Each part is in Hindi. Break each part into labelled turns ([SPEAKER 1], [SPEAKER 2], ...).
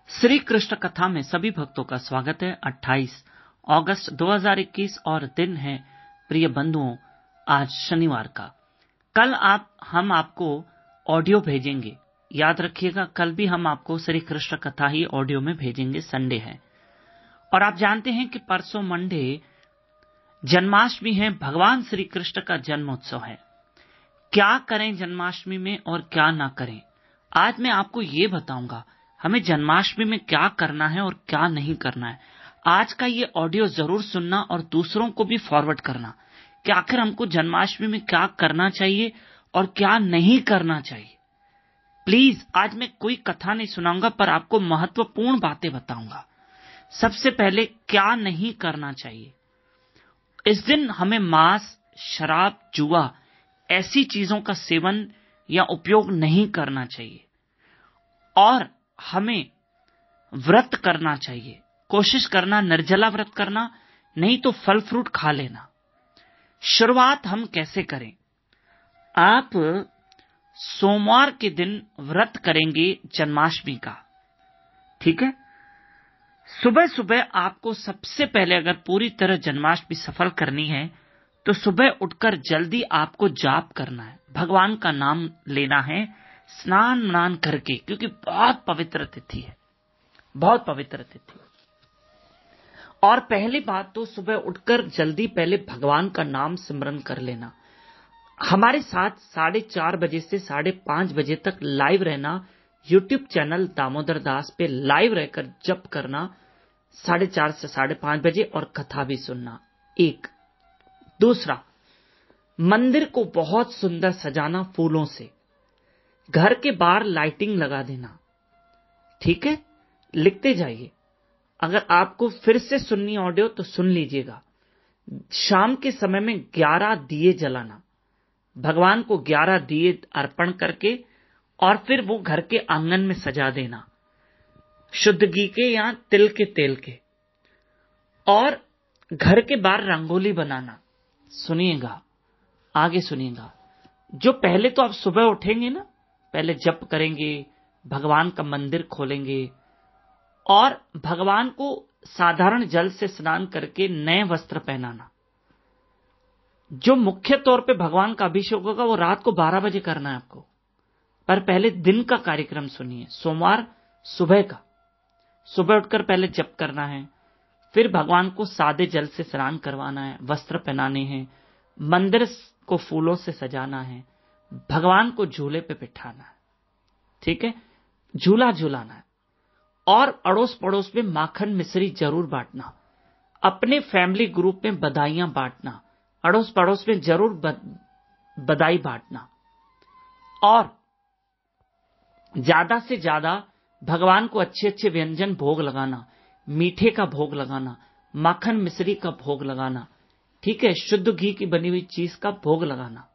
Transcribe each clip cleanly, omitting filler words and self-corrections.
[SPEAKER 1] श्री कृष्ण कथा में सभी भक्तों का स्वागत है। 28 अगस्त 2021 और दिन है प्रिय बंधुओं आज शनिवार का। कल हम आपको ऑडियो भेजेंगे। याद रखिएगा, कल भी हम आपको श्री कृष्ण कथा ही ऑडियो में भेजेंगे। संडे है और आप जानते हैं कि परसों मंडे जन्माष्टमी है। भगवान श्री कृष्ण का जन्मोत्सव है। क्या करें जन्माष्टमी में और क्या ना करें, आज मैं आपको ये बताऊंगा। हमें जन्माष्टमी में क्या करना है और क्या नहीं करना है। आज का ये ऑडियो जरूर सुनना और दूसरों को भी फॉरवर्ड करना कि आखिर हमको जन्माष्टमी में क्या करना चाहिए और क्या नहीं करना चाहिए। प्लीज, आज मैं कोई कथा नहीं सुनाऊंगा पर आपको महत्वपूर्ण बातें बताऊंगा। सबसे पहले क्या नहीं करना चाहिए। इस दिन हमें मांस, शराब, जुआ ऐसी चीजों का सेवन या उपयोग नहीं करना चाहिए और हमें व्रत करना चाहिए। कोशिश करना निर्जला व्रत करना, नहीं तो फल फ्रूट खा लेना। शुरुआत हम कैसे करें। आप सोमवार के दिन व्रत करेंगे जन्माष्टमी का, ठीक है। सुबह सुबह आपको सबसे पहले अगर पूरी तरह जन्माष्टमी सफल करनी है तो सुबह उठकर जल्दी आपको जाप करना है, भगवान का नाम लेना है, स्नान करके, क्योंकि बहुत पवित्र तिथि है, बहुत पवित्र तिथि। और पहली बात तो सुबह उठकर जल्दी पहले भगवान का नाम सिमरन कर लेना। हमारे साथ 4:30 बजे से 5:30 बजे तक लाइव रहना। यूट्यूब चैनल दामोदर दास पे लाइव रहकर जप करना 4:30 से 5:30 बजे और कथा भी सुनना। एक दूसरा, मंदिर को बहुत सुंदर सजाना फूलों से, घर के बाहर लाइटिंग लगा देना, ठीक है। लिखते जाइए। अगर आपको फिर से सुननी ऑडियो तो सुन लीजिएगा। शाम के समय में 11 दिए जलाना, भगवान को 11 दिए अर्पण करके और फिर वो घर के आंगन में सजा देना, शुद्ध घी के या तिल के तेल के। और घर के बाहर रंगोली बनाना। सुनिएगा, आगे सुनिएगा। जो पहले तो आप सुबह उठेंगे ना, पहले जप करेंगे, भगवान का मंदिर खोलेंगे और भगवान को साधारण जल से स्नान करके नए वस्त्र पहनाना। जो मुख्य तौर पे भगवान का अभिषेक होगा वो रात को 12 बजे करना है आपको, पर पहले दिन का कार्यक्रम सुनिए। सोमवार सुबह का, सुबह उठकर पहले जप करना है, फिर भगवान को सादे जल से स्नान करवाना है, वस्त्र पहनाने हैं, मंदिर को फूलों से सजाना है, भगवान को झूले पे बिठाना है, ठीक है, झूला झूलाना है। और अड़ोस पड़ोस में माखन मिश्री जरूर बांटना। अपने फैमिली ग्रुप में बधाइयां बांटना, अड़ोस पड़ोस में जरूर बधाई बांटना। और ज्यादा से ज्यादा भगवान को अच्छे अच्छे व्यंजन भोग लगाना, मीठे का भोग लगाना, माखन मिश्री का भोग लगाना, ठीक है, शुद्ध घी की बनी हुई चीज का भोग लगाना।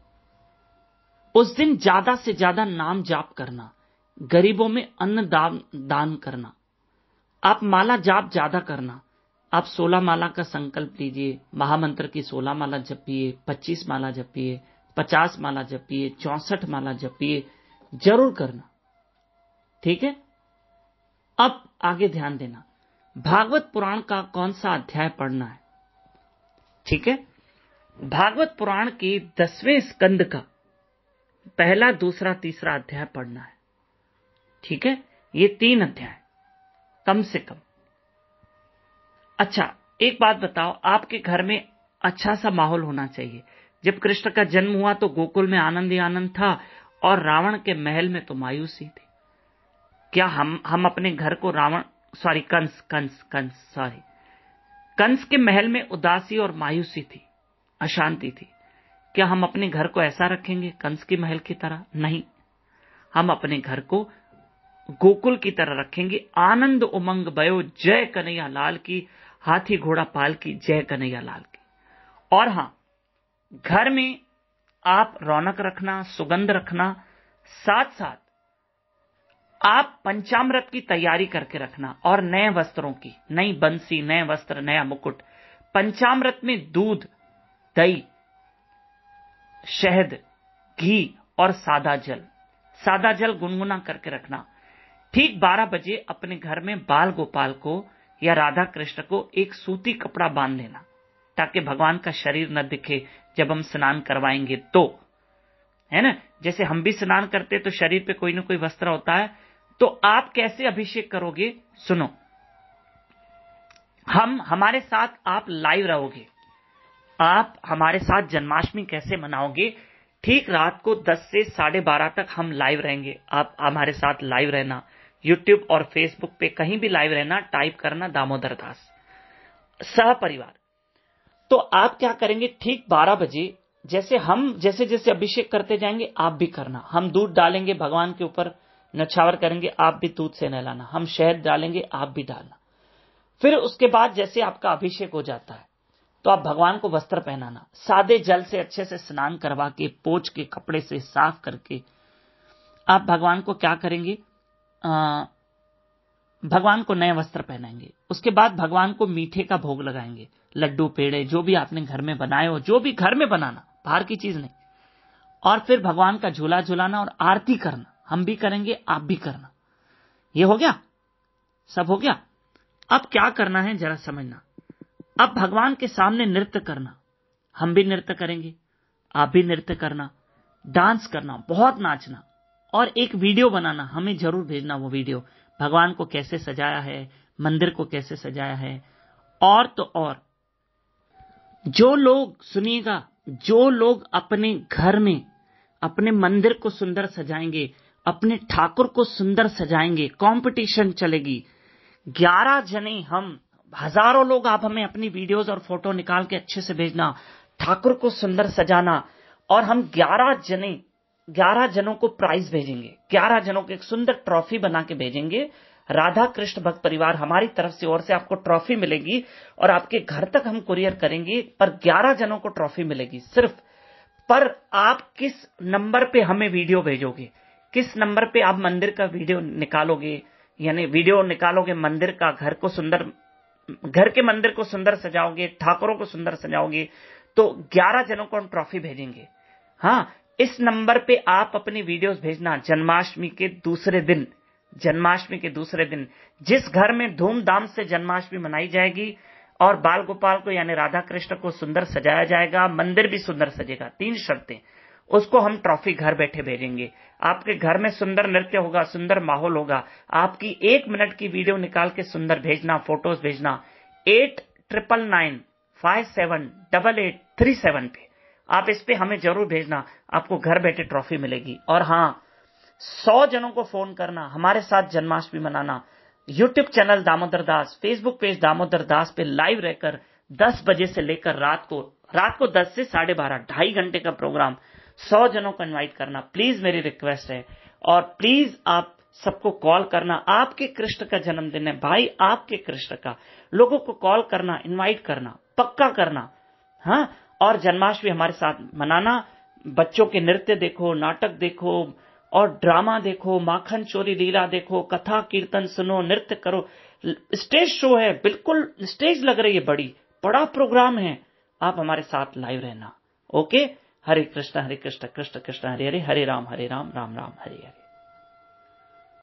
[SPEAKER 1] उस दिन ज्यादा से ज्यादा नाम जाप करना, गरीबों में अन्न दान करना। आप माला जाप ज्यादा करना। आप 16 माला का संकल्प लीजिए, महामंत्र की 16 माला जपिए, 25 माला जपिए, 50 माला जपिए, 64 माला जपिए, जरूर करना, ठीक है। अब आगे ध्यान देना, भागवत पुराण का कौन सा अध्याय पढ़ना है, ठीक है। भागवत पुराण के 10वें स्कंद का पहला, दूसरा, तीसरा अध्याय पढ़ना है, ठीक है। ये 3 अध्याय कम से कम। अच्छा, एक बात बताओ, आपके घर में अच्छा सा माहौल होना चाहिए। जब कृष्ण का जन्म हुआ तो गोकुल में आनंद ही आनंद था और रावण के महल में तो मायूसी थी। क्या हम अपने घर को कंस के महल में उदासी और मायूसी थी, अशांति थी। क्या हम अपने घर को ऐसा रखेंगे कंस के महल की तरह? नहीं, हम अपने घर को गोकुल की तरह रखेंगे। आनंद उमंग भयो जय कन्हैया लाल की, हाथी घोड़ा पाल की जय कन्हैया लाल की। और हां, घर में आप रौनक रखना, सुगंध रखना, साथ साथ आप पंचामृत की तैयारी करके रखना और नए वस्त्रों की, नई बंसी, नए वस्त्र, नया मुकुट। पंचामृत में दूध, दही, शहद, घी और सादा जल गुनगुना करके रखना, ठीक 12 बजे अपने घर में बाल गोपाल को या राधा कृष्ण को एक सूती कपड़ा बांध लेना, ताकि भगवान का शरीर न दिखे जब हम स्नान करवाएंगे तो, है ना। जैसे हम भी स्नान करते तो शरीर पे कोई ना कोई वस्त्र होता है। तो आप कैसे अभिषेक करोगे, सुनो। हमारे साथ आप लाइव रहोगे। आप हमारे साथ जन्माष्टमी कैसे मनाओगे, ठीक रात को 10 से 12:30 तक हम लाइव रहेंगे। आप हमारे साथ लाइव रहना, यूट्यूब और फेसबुक पे कहीं भी लाइव रहना, टाइप करना दामोदर दास सह परिवार। तो आप क्या करेंगे, ठीक 12 बजे जैसे जैसे अभिषेक करते जाएंगे आप भी करना। हम दूध डालेंगे भगवान के ऊपर, नछावर करेंगे, आप भी दूध से नहलाना। हम शहद डालेंगे, आप भी डालना। फिर उसके बाद जैसे आपका अभिषेक हो जाता है तो आप भगवान को वस्त्र पहनाना, सादे जल से अच्छे से स्नान करवा के, पोंछ के, कपड़े से साफ करके आप भगवान को क्या करेंगे, भगवान को नए वस्त्र पहनाएंगे। उसके बाद भगवान को मीठे का भोग लगाएंगे, लड्डू पेड़े जो भी आपने घर में बनाए हो, जो भी घर में बनाना, बाहर की चीज नहीं। और फिर भगवान का झूला झुलाना और आरती करना, हम भी करेंगे, आप भी करना। ये हो गया, सब हो गया। अब क्या करना है जरा समझना। अब भगवान के सामने नृत्य करना, हम भी नृत्य करेंगे, आप भी नृत्य करना, डांस करना, बहुत नाचना, और एक वीडियो बनाना, हमें जरूर भेजना वो वीडियो, भगवान को कैसे सजाया है, मंदिर को कैसे सजाया है। और तो और जो लोग, सुनिएगा, जो लोग अपने घर में अपने मंदिर को सुंदर सजाएंगे, अपने ठाकुर को सुंदर सजाएंगे, कंपटीशन चलेगी। 11 जने, हम हजारों लोग, आप हमें अपनी वीडियोस और फोटो निकाल के अच्छे से भेजना, ठाकुर को सुंदर सजाना। और हम 11 जनों को प्राइज भेजेंगे, 11 जनों को एक सुंदर ट्रॉफी बना के भेजेंगे। राधा कृष्ण भक्त परिवार हमारी तरफ से ओर से आपको ट्रॉफी मिलेगी और आपके घर तक हम कुरियर करेंगे, पर 11 जनों को ट्रॉफी मिलेगी सिर्फ। पर आप किस नंबर पे हमें वीडियो भेजोगे, किस नंबर पे आप मंदिर का वीडियो निकालोगे, यानी वीडियो निकालोगे मंदिर का, घर के मंदिर को सुंदर सजाओगे, ठाकुरों को सुंदर सजाओगे, तो 11 जनों को हम ट्रॉफी भेजेंगे। हाँ, इस नंबर पे आप अपनी वीडियोस भेजना। जन्माष्टमी के दूसरे दिन जिस घर में धूमधाम से जन्माष्टमी मनाई जाएगी और बाल गोपाल को यानी राधा कृष्ण को सुंदर सजाया जाएगा, मंदिर भी सुंदर सजेगा, 3 शर्तें, उसको हम ट्रॉफी घर बैठे भेजेंगे। आपके घर में सुंदर नृत्य होगा, सुंदर माहौल होगा। आपकी 1 मिनट की वीडियो निकाल के सुंदर भेजना, फोटोज भेजना 8999578837 पे। आप इस पे हमें जरूर भेजना, आपको घर बैठे ट्रॉफी मिलेगी। और हाँ, 100 जनों को फोन करना, हमारे साथ जन्माष्टमी मनाना। YouTube channel Damodar Das, Facebook page Damodar Das पे लाइव रहकर 10 बजे से लेकर रात को 10 से 12:30, 2.5 घंटे का प्रोग्राम, 100 जनों को इनवाइट करना, प्लीज मेरी रिक्वेस्ट है। और प्लीज आप सबको कॉल करना, आपके कृष्ण का जन्मदिन है भाई, आपके कृष्ण का, लोगों को कॉल करना, इनवाइट करना, पक्का करना। हाँ, और जन्माष्टमी हमारे साथ मनाना। बच्चों के नृत्य देखो, नाटक देखो और ड्रामा देखो, माखन चोरी लीला देखो, कथा कीर्तन सुनो, नृत्य करो। स्टेज शो है, बिल्कुल स्टेज लग रही है, बड़ा प्रोग्राम है। आप हमारे साथ लाइव रहना। ओके, हरे कृष्ण कृष्ण कृष्ण हरे हरे, हरे राम राम राम हरे हरे।